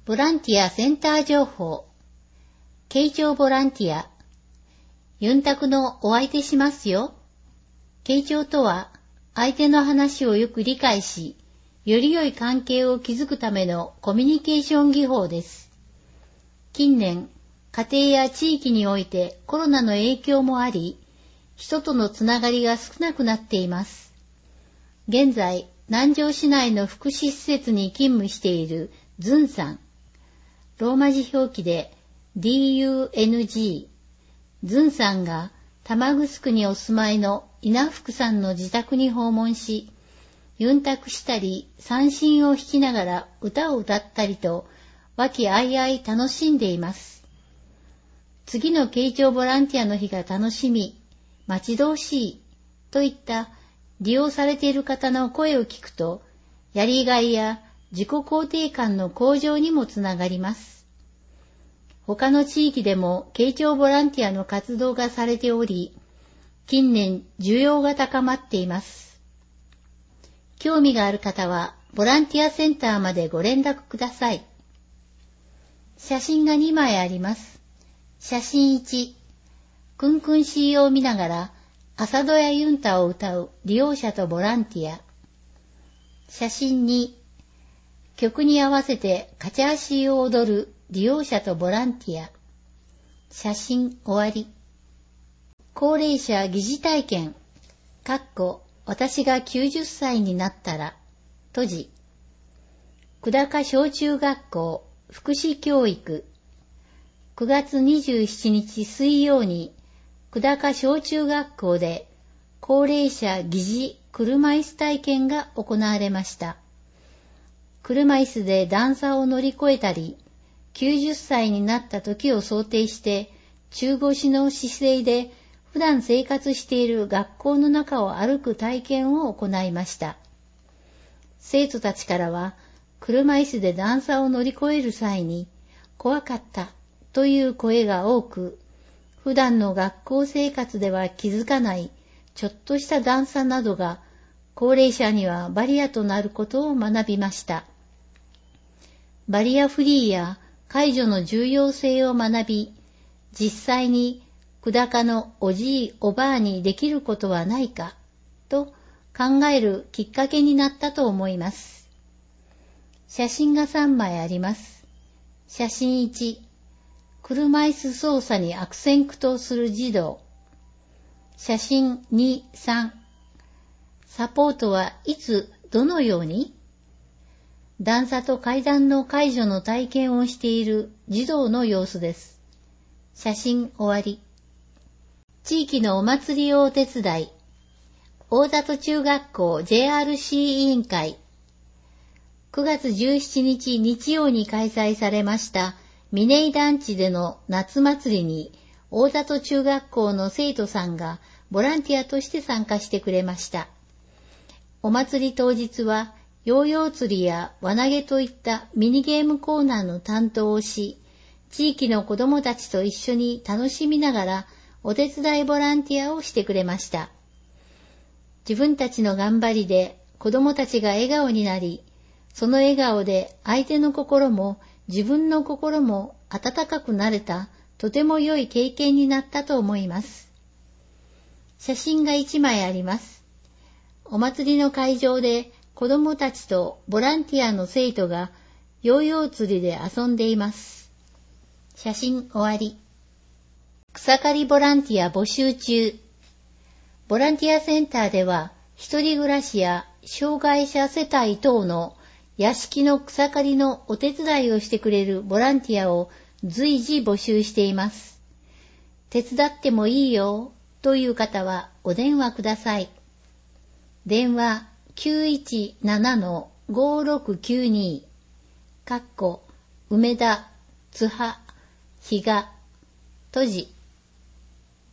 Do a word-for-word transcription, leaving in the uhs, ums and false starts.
ボランティアセンター情報。慶長ボランティア。ユンタクのお相手しますよ。慶長とは、相手の話をよく理解し、より良い関係を築くためのコミュニケーション技法です。近年、家庭や地域においてコロナの影響もあり、人とのつながりが少なくなっています。現在、南城市内の福祉施設に勤務しているズンさん。ローマ字表記で ディーユーエヌジー。ズンさんが玉城にお住まいの稲福さんの自宅に訪問し、ユンタクしたり三線を弾きながら歌を歌ったりと、和気あいあい楽しんでいます。次の慶長ボランティアの日が楽しみ、待ち遠しいといった利用されている方の声を聞くと、やりがいや自己肯定感の向上にもつながります。他の地域でも慶長ボランティアの活動がされており、近年需要が高まっています。興味がある方はボランティアセンターまでご連絡ください。写真がにまいあります。写真いち、クンクン シー を見ながら朝ドヤユンタを歌う利用者とボランティア。写真に、曲に合わせてカチャーシーを踊る利用者とボランティア。写真終わり。高齢者疑似体験。かっこ私がきゅうじゅっさいになったら。閉じ。久高小中学校福祉教育。くがつにじゅうしちにち水曜に久高小中学校で高齢者疑似車椅子体験が行われました。車椅子で段差を乗り越えたり、きゅうじゅっさいになった時を想定して中腰の姿勢で普段生活している学校の中を歩く体験を行いました。生徒たちからは車椅子で段差を乗り越える際に怖かったという声が多く、普段の学校生活では気づかないちょっとした段差などが高齢者にはバリアとなることを学びました。バリアフリーや介助の重要性を学び、実際に久高のおじいおばあにできることはないかと考えるきっかけになったと思います。写真がさんまいあります。写真いち、車椅子操作に悪戦苦闘する児童。写真に、さん、サポートはいつどのように？段差と階段の介助の体験をしている児童の様子です。写真終わり。地域のお祭りをお手伝い。大里中学校 ジェイアールシー 委員会。くがつじゅうしちにち日曜に開催されました峰井団地での夏祭りに大里中学校の生徒さんがボランティアとして参加してくれました。お祭り当日はヨーヨー釣りや輪投げといったミニゲームコーナーの担当をし、地域の子どもたちと一緒に楽しみながらお手伝いボランティアをしてくれました。自分たちの頑張りで子どもたちが笑顔になり、その笑顔で相手の心も自分の心も温かくなれたとても良い経験になったと思います。写真がいちまいあります。お祭りの会場で子どもたちとボランティアの生徒がヨーヨー釣りで遊んでいます。写真終わり。草刈りボランティア募集中。ボランティアセンターでは一人暮らしや障害者世帯等の屋敷の草刈りのお手伝いをしてくれるボランティアを随時募集しています。手伝ってもいいよという方はお電話ください。電話きゅういちななのごろくきゅうに、かっこ梅田、津波、比嘉、閉じ。